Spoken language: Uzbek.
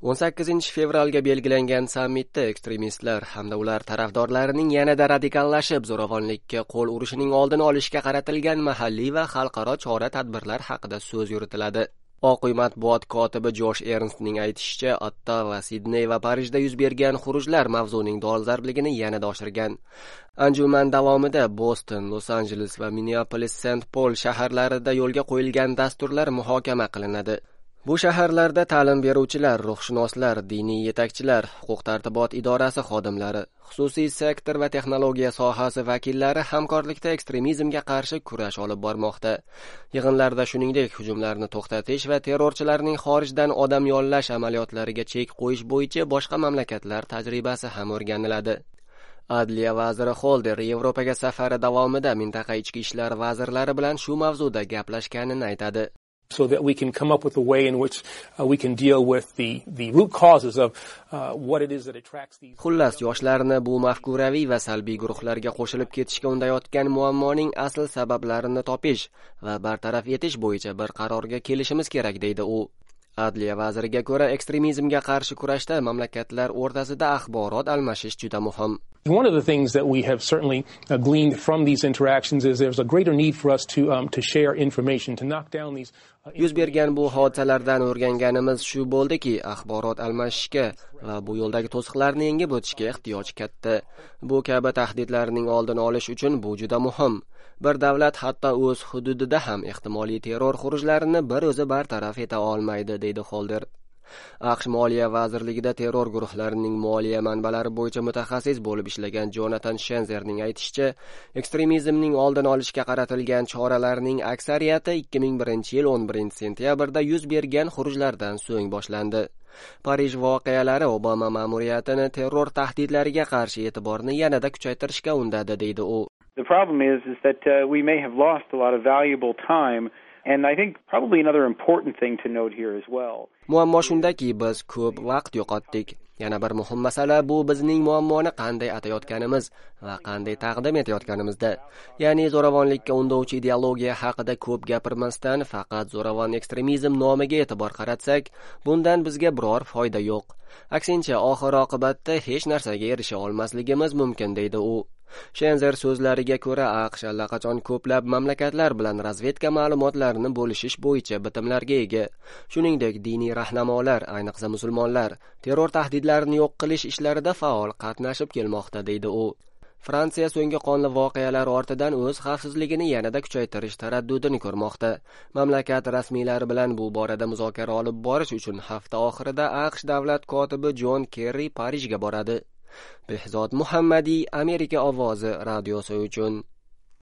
18-fevralga belgilangan sammitda ekstremistlar hamda ular tarafdorlarining yanada radikallashib zo'ravonlikka qo'l urishining oldini olishga qaratilgan mahalliy va xalqaro chora-tadbirlar haqida so'z yuritiladi. Oq uy matbuot kotibi Josh Ernstning aytishicha, Ottawa, Sidney va Parijda yuz bergan xurujlar mavzuning dolzarbligini yanada oshirgan. Anjuman davomida Boston, Los-Anjeles va Minneapolis-Saint Paul shaharlarida yo'lga qo'yilgan dasturlar muhokama qilinadi. Bu shaharlarda ta'lim beruvchilar, ruhshunoslar, diniy yetakchilar, huquq-tartibot idorasi xodimlari, xususiy sektor va texnologiya sohasi vakillari hamkorlikda ekstremizmga qarshi kurash olib bormoqda. Yig'inlarda shuningdek hujumlarni to'xtatish va terrorchilarning xorijdan odam yollash amaliyotlariga chek qo'yish bo'yicha boshqa mamlakatlar tajribasi ham o'rganiladi. Adliya vaziri Holder Yevropaga safari davomida mintaqa ichki ishlar vazirlari bilan shu mavzuda gaplashganini aytadi. So that we can come up with a way in which we can deal with the root causes of what it is that attracts these. Xullas, yoshlarni bu mafkuraviy va salbiy guruhlarga qo'shilib ketishga undayotgan muammoning asl sabablarini topish va bartaraf etish bo'yicha bir qarorga kelishimiz kerak, deydi u. Adliya vaziriga ko'ra, ekstremizmga qarshi kurashda mamlakatlar o'rtasida axborot almashish juda muhim. One of the things that we have certainly gleaned from these interactions is there's a greater need for us to share information, to knock down these. Yuz bergan bu hodisalardan o'rganganimiz shu bo'ldiki, axborot almashishga va bu yo'ldagi to'siqlarni yengib o'tishga ehtiyoj katta. Bu kabi tahdidlarning oldini olish uchun bu juda muhim. Bir davlat hatto o'z hududida ham ehtimoliy terror xurujlarini bir o'zi bartaraf eta olmaydi, deydi Holder. AQSh Moliya vazirligida terror guruhlarining moliya manbalari bo'yicha mutaxassis bo'lib ishlagan Jonathan Shenzerning aytishicha, ekstremizmning oldini olishga qaratilgan choralarning aksariyati 2001-yil 11-sentyabrda yuz bergan xurujlardan so'ng boshlandi. Parij voqealari Obama ma'muriyatini terror tahdidlariga qarshi e'tiborni yanada kuchaytirishga undadi, deydi u. The problem is that we may have lost a lot of valuable time. And I think probably another important thing to note here as well. Muammo shundaki, biz ko'p vaqt yo'qotdik. Yana bir muhim masala bu bizning muammoni qanday atayotganimiz va qanday taqdim etayotganimizda. Ya'ni zo'ravonlikka undovchi ideologiya haqida ko'p gapirmasdan faqat zo'ravon ekstremizm nomiga e'tibor qaratsak, bundan bizga biror foyda yo'q. Aksincha, oxir-oqibatda hech narsaga erisha olmasligimiz mumkin, deydi u. Shenzer so'zlariga ko'ra, AQSh allaqachon ko'plab mamlakatlar bilan razvedka ma'lumotlarini bo'lishish bo'yicha bitimlarga ega. Shuningdek, diniy rahnamolar, ayniqsa musulmonlar, terror tahdidlarini yo'q qilish ishlarida faol qatnashib kelmoqda, deydi u. Fransiya so'nggi qonli voqealar ortidan o'z xavfsizligini yanada kuchaytirish taraddudini ko'rmoqda. Mamlakat rasmiylari bilan bu borada muzokara olib borish uchun hafta oxirida AQSh davlat kotibi Jon Kerri Parijga boradi. Behzod Muhammadiy, Amerika ovozi radiosi uchun.